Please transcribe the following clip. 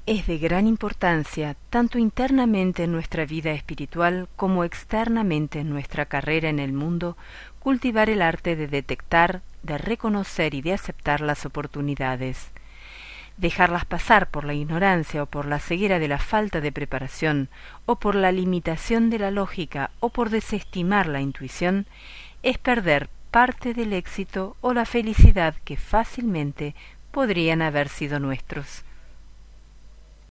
Es de gran importancia, tanto internamente en nuestra vida espiritual como externamente en nuestra carrera en el mundo, cultivar el arte de detectar, de reconocer y de aceptar las oportunidades. Dejarlas pasar por la ignorancia o por la ceguera de la falta de preparación, o por la limitación de la lógica, o por desestimar la intuición, es perder parte del éxito o la felicidad que fácilmente podrían haber sido nuestros.